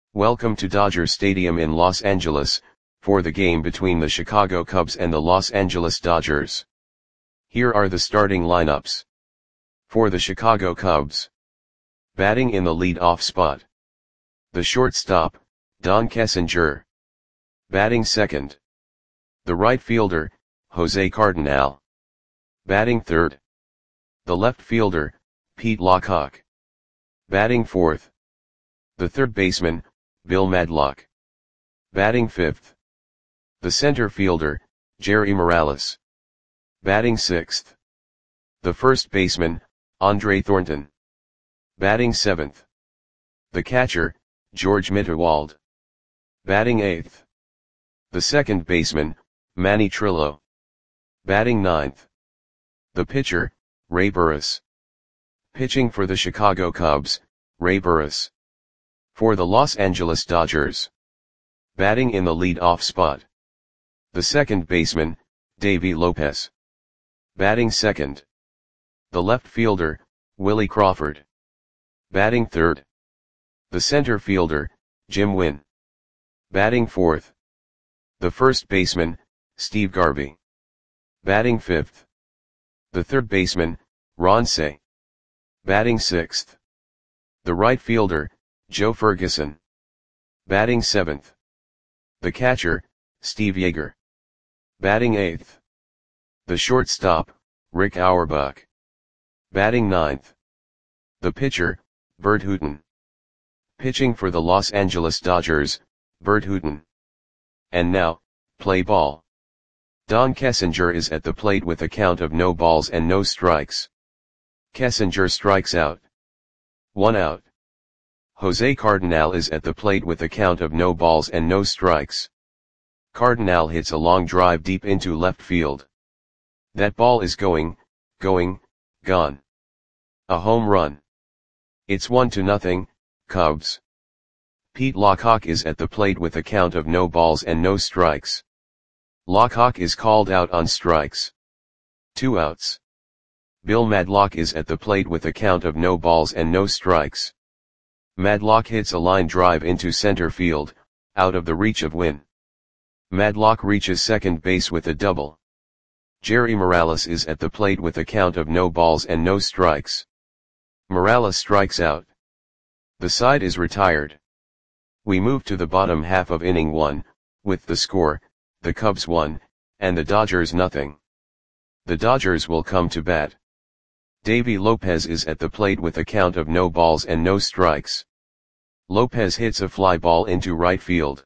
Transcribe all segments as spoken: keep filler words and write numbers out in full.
Welcome to Dodger Stadium in Los Angeles, for the game between the Chicago Cubs and the Los Angeles Dodgers. Here are the starting lineups. For the Chicago Cubs. Batting in the lead-off spot. The shortstop, Don Kessinger. Batting second. The right fielder, Jose Cardinal. Batting third. The left fielder, Pete Lockhart. Batting fourth. The third baseman, Bill Madlock. Batting fifth. The center fielder, Jerry Morales. Batting sixth. The first baseman, Andre Thornton. Batting seventh. The catcher, George Mitterwald. Batting eighth. The second baseman, Manny Trillo. Batting ninth. The pitcher, Ray Burris. Pitching for the Chicago Cubs, Ray Burris. For the Los Angeles Dodgers. Batting in the lead-off spot. The second baseman, Davey Lopez. Batting second. The left fielder, Willie Crawford. Batting third. The center fielder, Jim Wynn. Batting fourth. The first baseman, Steve Garvey. Batting fifth. The third baseman, Ron Cey. Batting sixth. The right fielder, Joe Ferguson. Batting seventh. The catcher, Steve Yeager. Batting eighth. The shortstop, Rick Auerbach. Batting ninth. The pitcher, Bert Hooton. Pitching for the Los Angeles Dodgers, Bert Hooton. And now, play ball. Don Kessinger is at the plate with a count of no balls and no strikes. Kessinger strikes out. One out. Jose Cardinal is at the plate with a count of no balls and no strikes. Cardinal hits a long drive deep into left field. That ball is going, going, gone. A home run. It's one to nothing, Cubs. Pete Lockhart is at the plate with a count of no balls and no strikes. Lockhart is called out on strikes. Two outs. Bill Madlock is at the plate with a count of no balls and no strikes. Madlock hits a line drive into center field, out of the reach of Wynn. Madlock reaches second base with a double. Jerry Morales is at the plate with a count of no balls and no strikes. Morales strikes out. The side is retired. We move to the bottom half of inning one, with the score, the Cubs one, and the Dodgers nothing. The Dodgers will come to bat. Davey Lopez is at the plate with a count of no balls and no strikes. Lopez hits a fly ball into right field.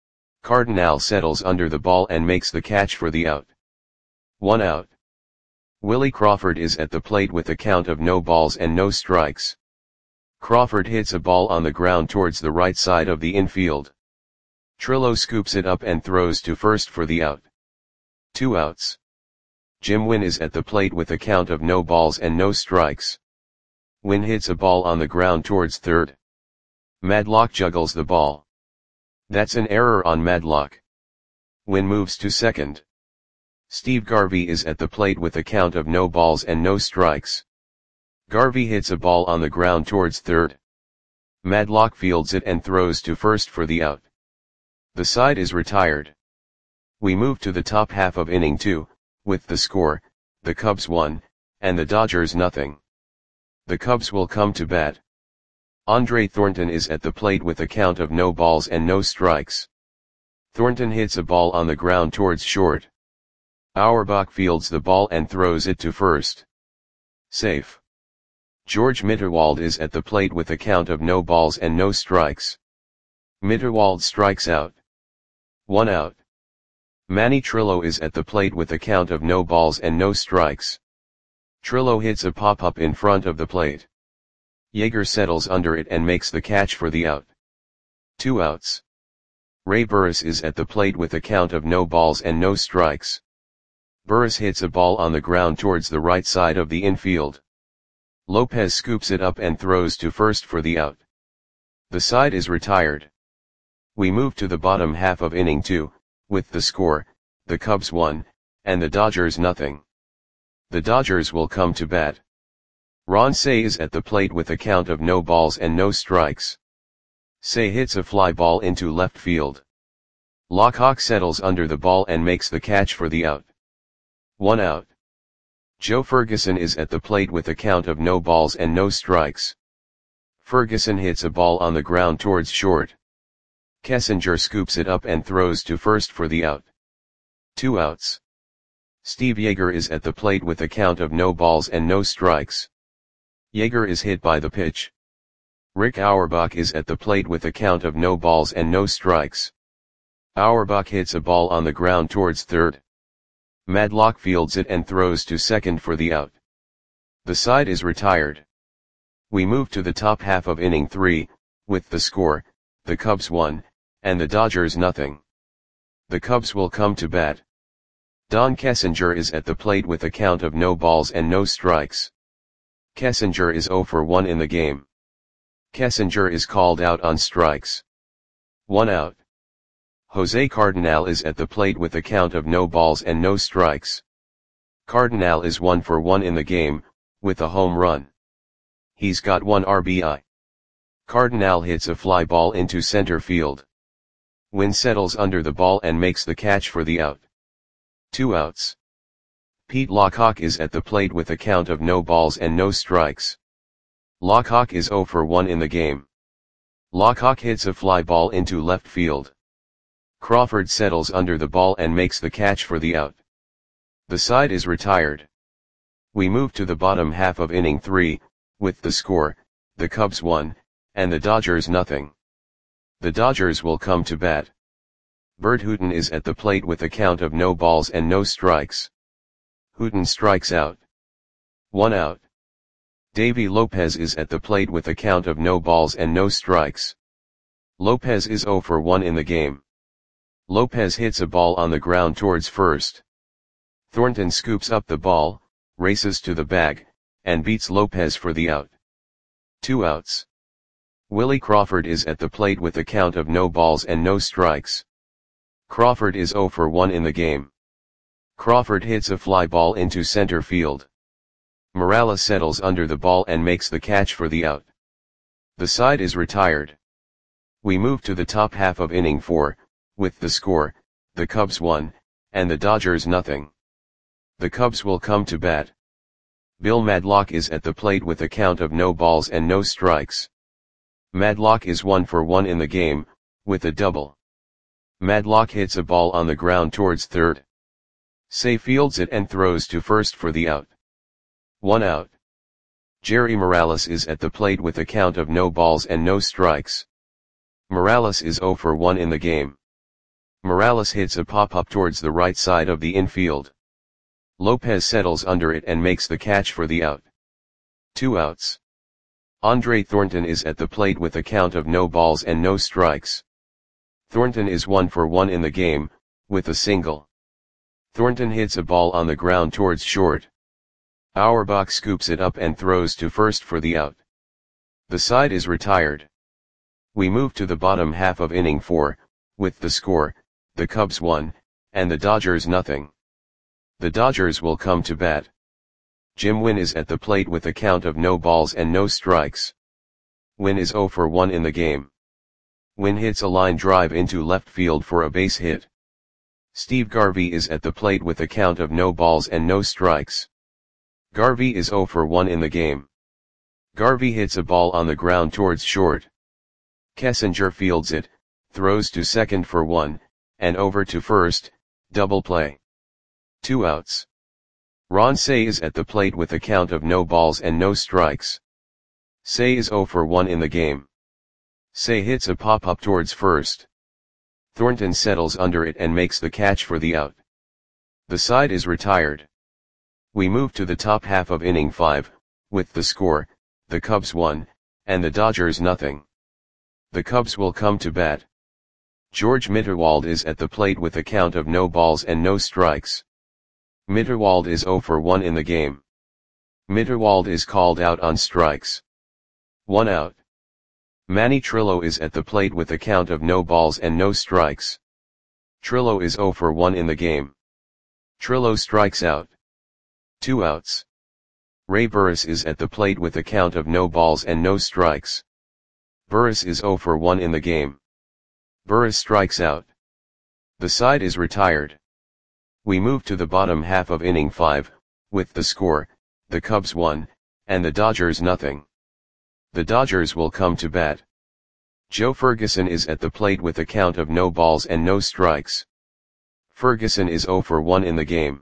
Cardinal settles under the ball and makes the catch for the out. One out. Willie Crawford is at the plate with a count of no balls and no strikes. Crawford hits a ball on the ground towards the right side of the infield. Trillo scoops it up and throws to first for the out. Two outs. Jim Wynn is at the plate with a count of no balls and no strikes. Wynn hits a ball on the ground towards third. Madlock juggles the ball. That's an error on Madlock. Wynn moves to second. Steve Garvey is at the plate with a count of no balls and no strikes. Garvey hits a ball on the ground towards third. Madlock fields it and throws to first for the out. The side is retired. We move to the top half of inning two, with the score, the Cubs one, and the Dodgers nothing. The Cubs will come to bat. Andre Thornton is at the plate with a count of no balls and no strikes. Thornton hits a ball on the ground towards short. Auerbach fields the ball and throws it to first. Safe. George Mitterwald is at the plate with a count of no balls and no strikes. Mitterwald strikes out. One out. Manny Trillo is at the plate with a count of no balls and no strikes. Trillo hits a pop-up in front of the plate. Yeager settles under it and makes the catch for the out. Two outs. Ray Burris is at the plate with a count of no balls and no strikes. Burris hits a ball on the ground towards the right side of the infield. Lopez scoops it up and throws to first for the out. The side is retired. We move to the bottom half of inning two, with the score, the Cubs one, and the Dodgers nothing. The Dodgers will come to bat. Ron Cey is at the plate with a count of no balls and no strikes. Say hits a fly ball into left field. Lockhawk settles under the ball and makes the catch for the out. One out. Joe Ferguson is at the plate with a count of no balls and no strikes. Ferguson hits a ball on the ground towards short. Kessinger scoops it up and throws to first for the out. Two outs. Steve Yeager is at the plate with a count of no balls and no strikes. Yeager is hit by the pitch. Rick Auerbach is at the plate with a count of no balls and no strikes. Auerbach hits a ball on the ground towards third. Madlock fields it and throws to second for the out. The side is retired. We move to the top half of inning three, with the score, the Cubs one, and the Dodgers nothing. The Cubs will come to bat. Don Kessinger is at the plate with a count of no balls and no strikes. Kessinger is zero for one in the game. Kessinger is called out on strikes. One out. Jose Cardinal is at the plate with a count of no balls and no strikes. Cardinal is one for one in the game, with a home run. He's got one R B I. Cardinal hits a fly ball into center field. Wynn settles under the ball and makes the catch for the out. Two outs. Pete Lockhawk is at the plate with a count of no balls and no strikes. Lockhawk is zero for one in the game. Lockhawk hits a fly ball into left field. Crawford settles under the ball and makes the catch for the out. The side is retired. We move to the bottom half of inning three, with the score, the Cubs one, and the Dodgers nothing. The Dodgers will come to bat. Bert Hooton is at the plate with a count of no balls and no strikes. Hooton strikes out. One out. Davy Lopez is at the plate with a count of no balls and no strikes. Lopez is zero for one in the game. Lopez hits a ball on the ground towards first. Thornton scoops up the ball, races to the bag, and beats Lopez for the out. Two outs. Willie Crawford is at the plate with a count of no balls and no strikes. Crawford is zero for one in the game. Crawford hits a fly ball into center field. Morales settles under the ball and makes the catch for the out. The side is retired. We move to the top half of inning four, with the score, the Cubs one, and the Dodgers nothing. The Cubs will come to bat. Bill Madlock is at the plate with a count of no balls and no strikes. Madlock is one for one in the game, with a double. Madlock hits a ball on the ground towards third. Say fields it and throws to first for the out. One out. Jerry Morales is at the plate with a count of no balls and no strikes. Morales is zero for one in the game. Morales hits a pop-up towards the right side of the infield. Lopez settles under it and makes the catch for the out. Two outs. Andre Thornton is at the plate with a count of no balls and no strikes. Thornton is one for one in the game, with a single. Thornton hits a ball on the ground towards short. Auerbach scoops it up and throws to first for the out. The side is retired. We move to the bottom half of inning four, with the score, the Cubs one, and the Dodgers nothing. The Dodgers will come to bat. Jim Wynn is at the plate with a count of no balls and no strikes. Wynn is zero for one in the game. Wynn hits a line drive into left field for a base hit. Steve Garvey is at the plate with a count of no balls and no strikes. Garvey is zero for one in the game. Garvey hits a ball on the ground towards short. Kessinger fields it, throws to second for one, and over to first, double play. Two outs. Ron Cey is at the plate with a count of no balls and no strikes. Cey is zero for one in the game. Cey hits a pop-up towards first. Thornton settles under it and makes the catch for the out. The side is retired. We move to the top half of inning five, with the score, the Cubs one, and the Dodgers nothing. The Cubs will come to bat. George Mitterwald is at the plate with a count of no balls and no strikes. Mitterwald is zero for one in the game. Mitterwald is called out on strikes. One out. Manny Trillo is at the plate with a count of no balls and no strikes. Trillo is zero for one in the game. Trillo strikes out. Two outs. Ray Burris is at the plate with a count of no balls and no strikes. Burris is zero for one in the game. Burris strikes out. The side is retired. We move to the bottom half of inning five, with the score, the Cubs one, and the Dodgers nothing. The Dodgers will come to bat. Joe Ferguson is at the plate with a count of no balls and no strikes. Ferguson is zero for one in the game.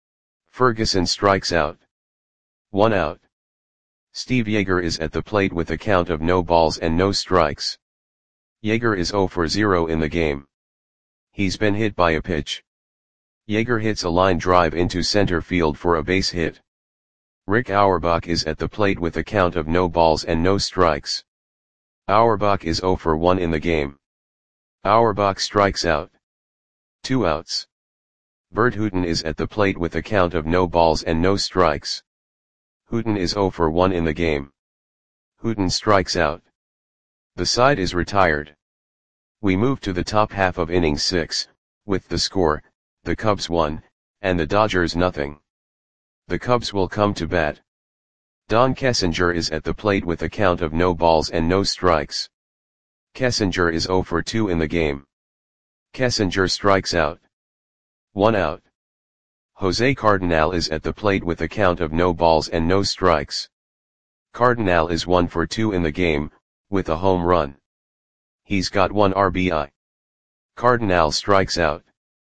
Ferguson strikes out. One out. Steve Yeager is at the plate with a count of no balls and no strikes. Yeager is zero for zero in the game. He's been hit by a pitch. Yeager hits a line drive into center field for a base hit. Rick Auerbach is at the plate with a count of no balls and no strikes. Auerbach is zero for one in the game. Auerbach strikes out. Two outs. Bert Hooton is at the plate with a count of no balls and no strikes. Hooton is zero for one in the game. Hooton strikes out. The side is retired. We move to the top half of inning six, with the score, the Cubs one, and the Dodgers nothing. The Cubs will come to bat. Don Kessinger is at the plate with a count of no balls and no strikes. Kessinger is zero for two in the game. Kessinger strikes out. One out. Jose Cardinal is at the plate with a count of no balls and no strikes. Cardinal is one for two in the game, with a home run. He's got one R B I. Cardinal strikes out.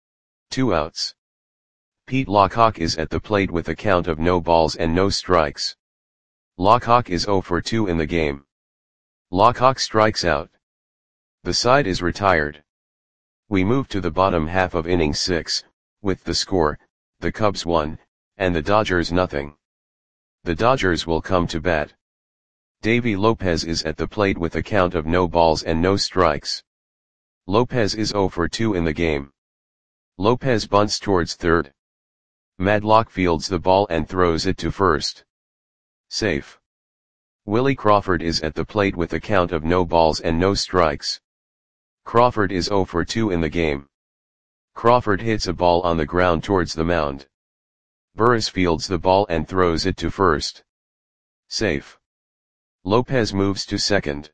Two outs. Pete Lockhawk is at the plate with a count of no balls and no strikes. Lockhawk is zero for two in the game. Lockhawk strikes out. The side is retired. We move to the bottom half of inning six, with the score, the Cubs one, and the Dodgers nothing. The Dodgers will come to bat. Davy Lopez is at the plate with a count of no balls and no strikes. Lopez is zero for two in the game. Lopez bunts towards third. Madlock fields the ball and throws it to first. Safe. Willie Crawford is at the plate with a count of no balls and no strikes. Crawford is zero for two in the game. Crawford hits a ball on the ground towards the mound. Burris fields the ball and throws it to first. Safe. Lopez moves to second.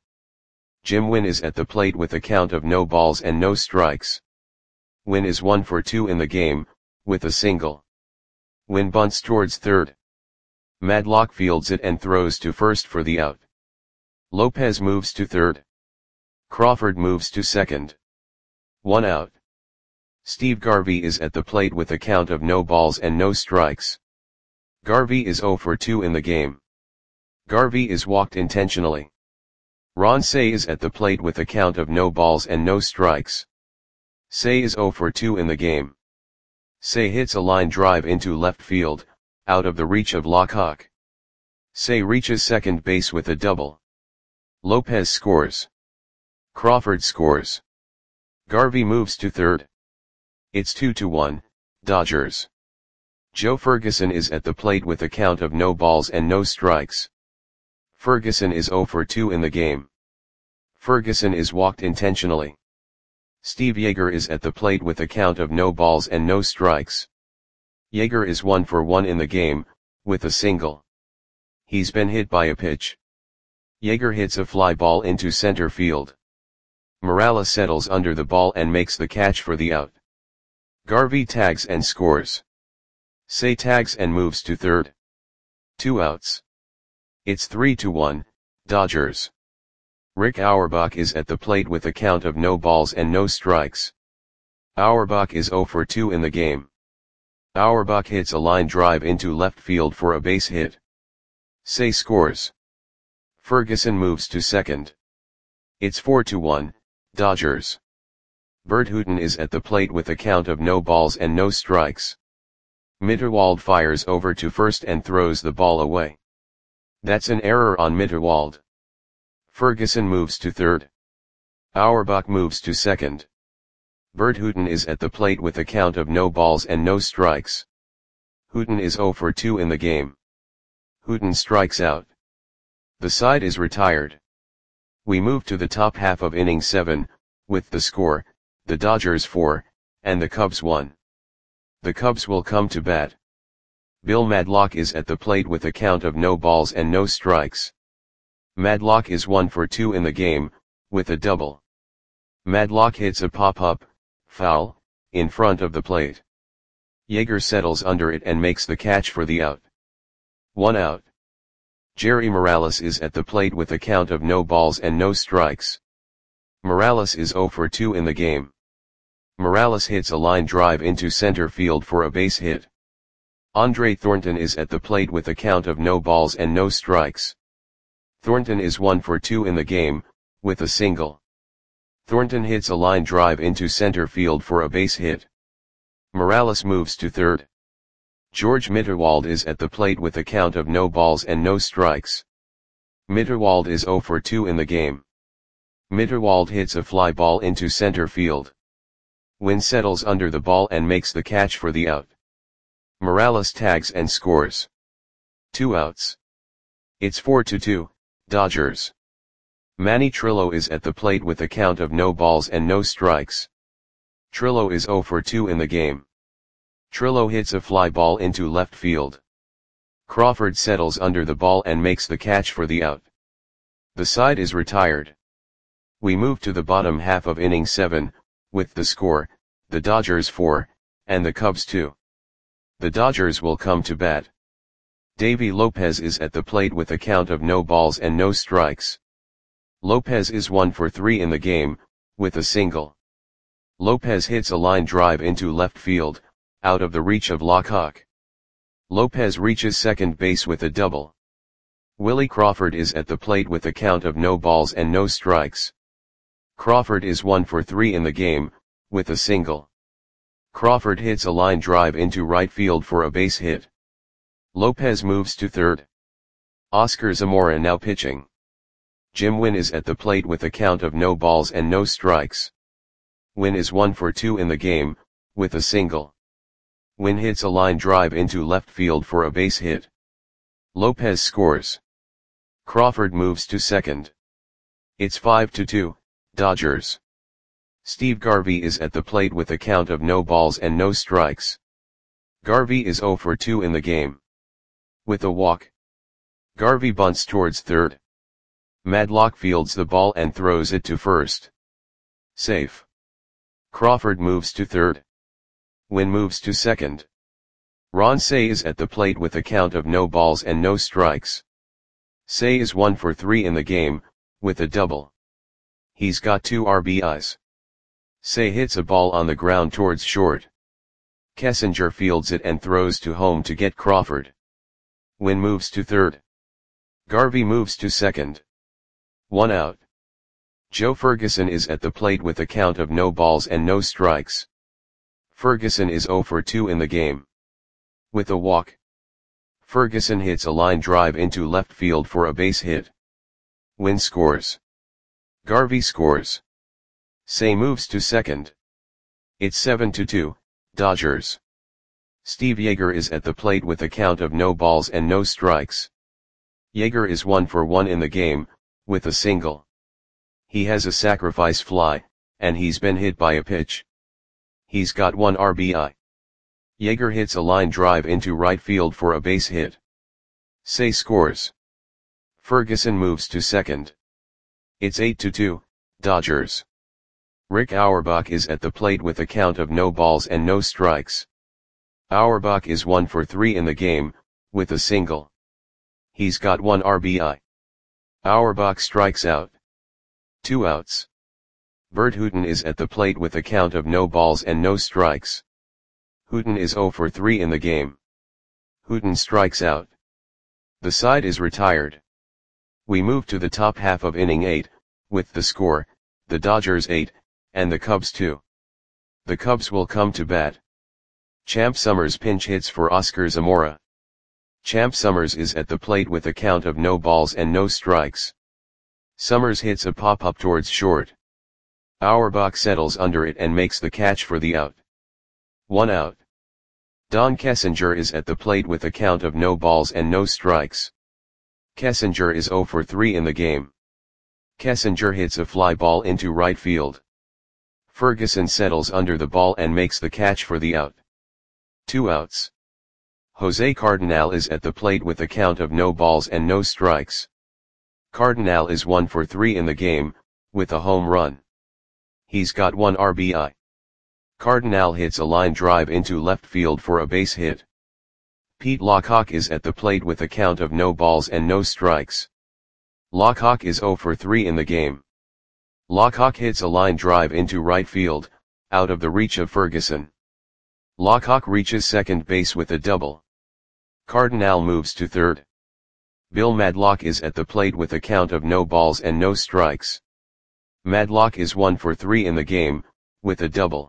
Jim Wynn is at the plate with a count of no balls and no strikes. Wynn is one for two in the game, with a single. Wynn bunts towards third. Madlock fields it and throws to first for the out. Lopez moves to third. Crawford moves to second. One out. Steve Garvey is at the plate with a count of no balls and no strikes. Garvey is zero for two in the game. Garvey is walked intentionally. Ron Cey is at the plate with a count of no balls and no strikes. Cey is zero for two in the game. Cey hits a line drive into left field, out of the reach of Lockhawk. Cey reaches second base with a double. Lopez scores. Crawford scores. Garvey moves to third. It's two to one, Dodgers. Joe Ferguson is at the plate with a count of no balls and no strikes. Ferguson is zero for two in the game. Ferguson is walked intentionally. Steve Yeager is at the plate with a count of no balls and no strikes. Yeager is one for one in the game, with a single. He's been hit by a pitch. Yeager hits a fly ball into center field. Morales settles under the ball and makes the catch for the out. Garvey tags and scores. Cey tags and moves to third. Two outs. It's three to one, Dodgers. Rick Auerbach is at the plate with a count of no balls and no strikes. Auerbach is zero for two in the game. Auerbach hits a line drive into left field for a base hit. Cey scores. Ferguson moves to second. It's four to one, Dodgers. Bert Hooton is at the plate with a count of no balls and no strikes. Mitterwald fires over to first and throws the ball away. That's an error on Mitterwald. Ferguson moves to third. Auerbach moves to second. Bert Hooton is at the plate with a count of no balls and no strikes. Hooton is zero for two in the game. Hooton strikes out. The side is retired. We move to the top half of inning seven, with the score, the Dodgers four, and the Cubs one. The Cubs will come to bat. Bill Madlock is at the plate with a count of no balls and no strikes. Madlock is one for two in the game, with a double. Madlock hits a pop-up, foul, in front of the plate. Yeager settles under it and makes the catch for the out. One out. Jerry Morales is at the plate with a count of no balls and no strikes. Morales is zero for two in the game. Morales hits a line drive into center field for a base hit. Andre Thornton is at the plate with a count of no balls and no strikes. Thornton is one for two in the game, with a single. Thornton hits a line drive into center field for a base hit. Morales moves to third. George Mitterwald is at the plate with a count of no balls and no strikes. Mitterwald is zero for two in the game. Mitterwald hits a fly ball into center field. Wynn settles under the ball and makes the catch for the out. Morales tags and scores. Two outs. It's four to two, Dodgers. Manny Trillo is at the plate with a count of no balls and no strikes. Trillo is zero for two in the game. Trillo hits a fly ball into left field. Crawford settles under the ball and makes the catch for the out. The side is retired. We move to the bottom half of inning seven, with the score, the Dodgers four, and the Cubs two. The Dodgers will come to bat. Davy Lopez is at the plate with a count of no balls and no strikes. Lopez is one for three in the game, with a single. Lopez hits a line drive into left field, out of the reach of Lockhawk. Lopez reaches second base with a double. Willie Crawford is at the plate with a count of no balls and no strikes. Crawford is one for three in the game, with a single. Crawford hits a line drive into right field for a base hit. Lopez moves to third. Oscar Zamora now pitching. Jim Wynn is at the plate with a count of no balls and no strikes. Wynn is one for two in the game, with a single. Wynn hits a line drive into left field for a base hit. Lopez scores. Crawford moves to second. It's five to two, Dodgers. Steve Garvey is at the plate with a count of no balls and no strikes. Garvey is zero for two in the game. With a walk. Garvey bunts towards third. Madlock fields the ball and throws it to first. Safe. Crawford moves to third. Wynn moves to second. Ron Cey is at the plate with a count of no balls and no strikes. Cey is one for three in the game, with a double. He's got two R B Is. Cey hits a ball on the ground towards short. Kessinger fields it and throws to home to get Crawford. Wynn moves to third. Garvey moves to second. One out. Joe Ferguson is at the plate with a count of no balls and no strikes. Ferguson is zero for two in the game. With a walk. Ferguson hits a line drive into left field for a base hit. Wynn scores. Garvey scores. Cey moves to second. It's seven to two, Dodgers. Steve Yeager is at the plate with a count of no balls and no strikes. Yeager is one for one in the game, with a single. He has a sacrifice fly, and he's been hit by a pitch. He's got one R B I. Yeager hits a line drive into right field for a base hit. Cey scores. Ferguson moves to second. It's eight to two, Dodgers. Rick Auerbach is at the plate with a count of no balls and no strikes. Auerbach is one for three in the game, with a single. He's got one R B I. Auerbach strikes out. Two outs. Bert Hooton is at the plate with a count of no balls and no strikes. Hooton is zero for three in the game. Hooton strikes out. The side is retired. We move to the top half of inning eight, with the score, the Dodgers eight, and the Cubs two. The Cubs will come to bat. Champ Summers pinch hits for Oscar Zamora. Champ Summers is at the plate with a count of no balls and no strikes. Summers hits a pop-up towards short. Auerbach settles under it and makes the catch for the out. One out. Don Kessinger is at the plate with a count of no balls and no strikes. Kessinger is zero for three in the game. Kessinger hits a fly ball into right field. Ferguson settles under the ball and makes the catch for the out. Two outs. Jose Cardenal is at the plate with a count of no balls and no strikes. Cardinal is one for three in the game, with a home run. He's got one R B I. Cardinal hits a line drive into left field for a base hit. Pete Lockhawk is at the plate with a count of no balls and no strikes. Lockhawk is zero for three in the game. Lockhawk hits a line drive into right field, out of the reach of Ferguson. Lockhawk reaches second base with a double. Cardinal moves to third. Bill Madlock is at the plate with a count of no balls and no strikes. Madlock is one for three in the game, with a double.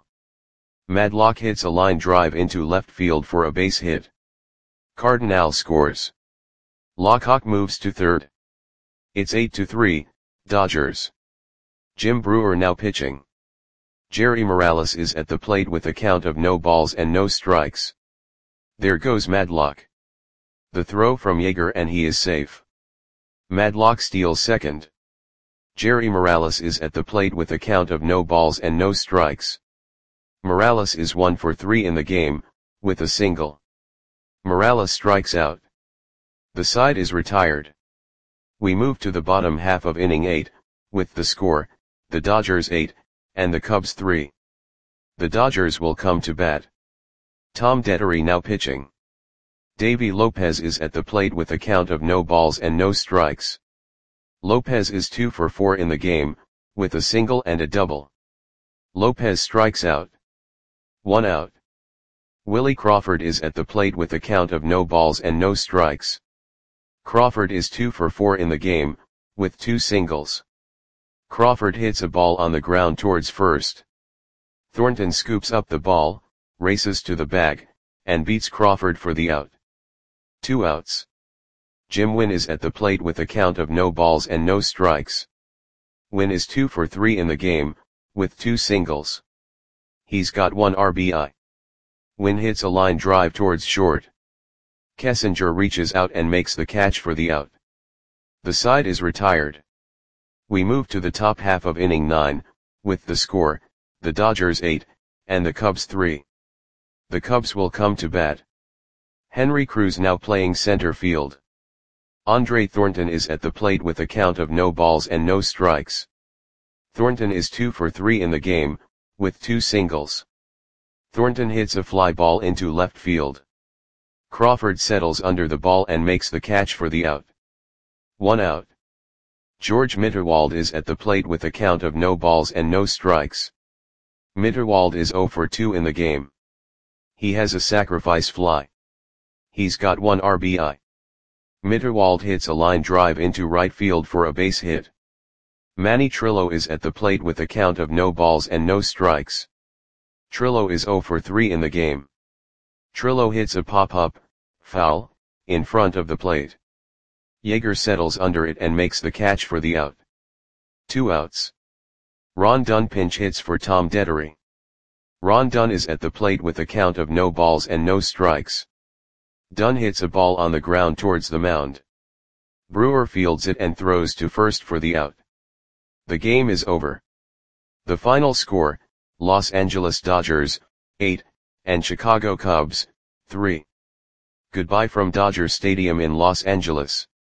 Madlock hits a line drive into left field for a base hit. Cardinal scores. Lockhawk moves to third. It's eight to three, Dodgers. Jim Brewer now pitching. Jerry Morales is at the plate with a count of no balls and no strikes. There goes Madlock. The throw from Yeager and he is safe. Madlock steals second. Jerry Morales is at the plate with a count of no balls and no strikes. Morales is one for three in the game, with a single. Morales strikes out. The side is retired. We move to the bottom half of inning eight, with the score, the Dodgers eight, and the Cubs three. The Dodgers will come to bat. Tom Dettery now pitching. Davy Lopez is at the plate with a count of no balls and no strikes. Lopez is two for four in the game, with a single and a double. Lopez strikes out. One out. Willie Crawford is at the plate with a count of no balls and no strikes. Crawford is two for four in the game, with two singles. Crawford hits a ball on the ground towards first. Thornton scoops up the ball, races to the bag, and beats Crawford for the out. Two outs. Jim Wynn is at the plate with a count of no balls and no strikes. Wynn is two for three in the game, with two singles. He's got one R B I. Wynn hits a line drive towards short. Kessinger reaches out and makes the catch for the out. The side is retired. We move to the top half of inning nine, with the score, the Dodgers eight, and the Cubs three. The Cubs will come to bat. Henry Cruz now playing center field. Andre Thornton is at the plate with a count of no balls and no strikes. Thornton is two for three in the game, with two singles. Thornton hits a fly ball into left field. Crawford settles under the ball and makes the catch for the out. One out. George Mitterwald is at the plate with a count of no balls and no strikes. Mitterwald is zero for two in the game. He has a sacrifice fly. He's got one R B I. Mitterwald hits a line drive into right field for a base hit. Manny Trillo is at the plate with a count of no balls and no strikes. Trillo is zero for three in the game. Trillo hits a pop-up, foul, in front of the plate. Yeager settles under it and makes the catch for the out. Two outs. Ron Dunn pinch hits for Tom Dettery. Ron Dunn is at the plate with a count of no balls and no strikes. Dunn hits a ball on the ground towards the mound. Brewer fields it and throws to first for the out. The game is over. The final score, Los Angeles Dodgers, eight, and Chicago Cubs, three. Goodbye from Dodger Stadium in Los Angeles.